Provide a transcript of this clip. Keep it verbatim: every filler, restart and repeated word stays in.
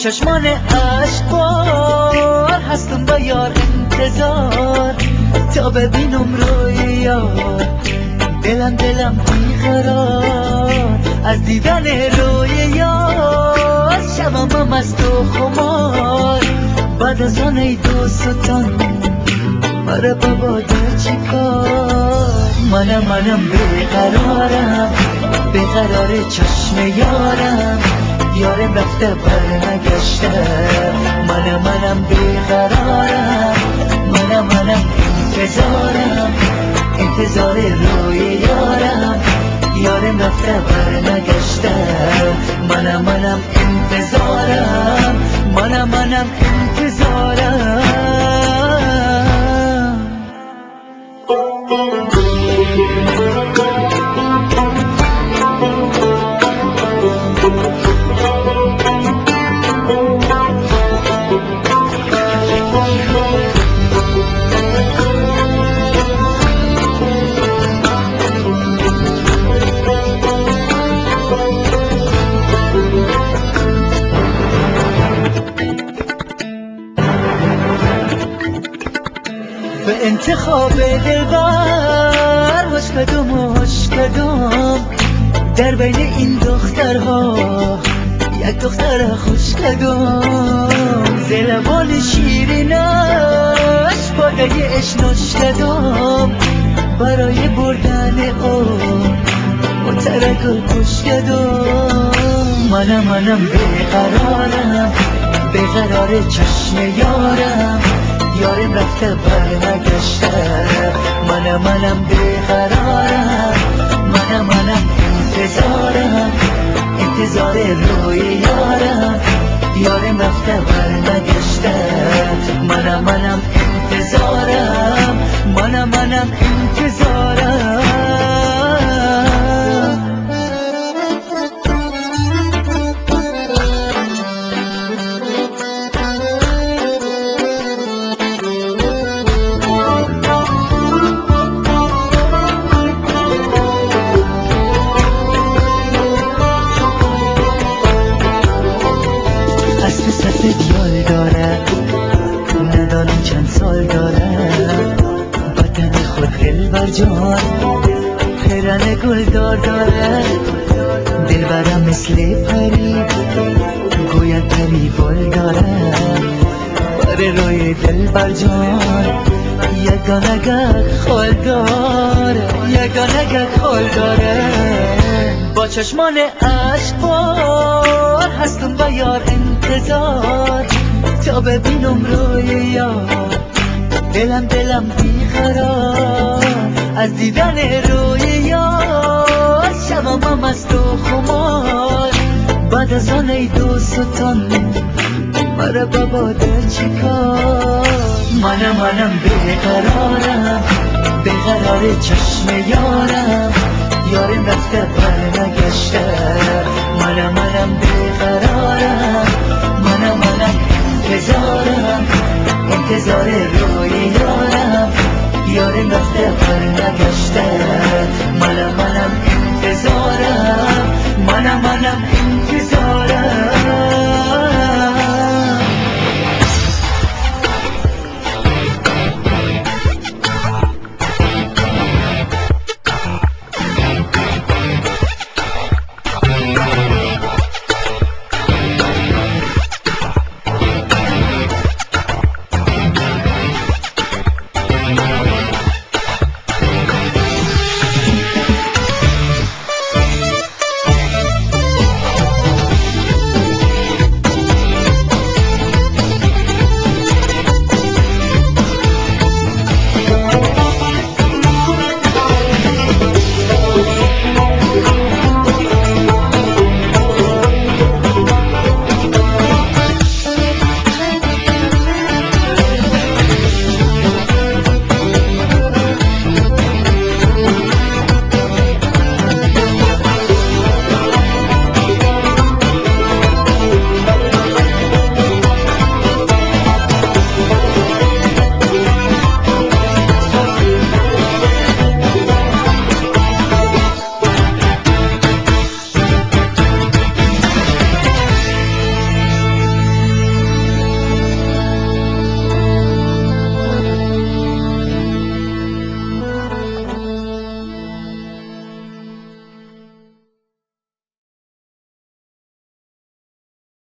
چشمان اشکبار هستم با یار انتظار تا ببینم روی یار. دلم دلم بیقرار از دیدن روی یار. شبم مست و خمار بعد از آن ای دوستان مره بابا در چی کار. منم منم بیقرارم بیقرار چشم یارم. یارم رفته بر نگشته. منم منم بیقرارم منم منم انتظارم انتظار روی یارم. یارم رفته بر نگشته. منم منم انتظارم منم منم انتظارم. به انتخاب دلبر هش کدوم و هش کدوم در بین این دخترها یک دختر خوش کدوم. زلبان شیرینش باده اشناش کدوم برای بردن او مترگل کش کدوم. منم منم بیقرارم بیقرار چشم یارم. یارم رفته بر نگشته. منم منم بیقرارم منم منم انتظارم انتظار روی یارم. یارم رفته بر نگشته. منم منم انتظارم منم منم انتظارم. دیال داره ندانم چند سال داره. بدن خود دل بر جان پیرن گلدار داره. دل برم مثل پری گوید پری بال داره. بر روی دل بر جان یگانه گک خال داره یگانه گک خال داره. با چشمان اشکبار هستم با یار انتظار تا ببینم روی یار. دلم دلم بیقرار از دیدن روی یار. شبم مست و خمار بعد از آن ای دوستان مره بابا در چی کار. منم منم بیقرارم بیقرار چشم یارم. یارم رفته بر نگشته. منم منم بیقرارم منم منم انتظارم انتظار روی یارم.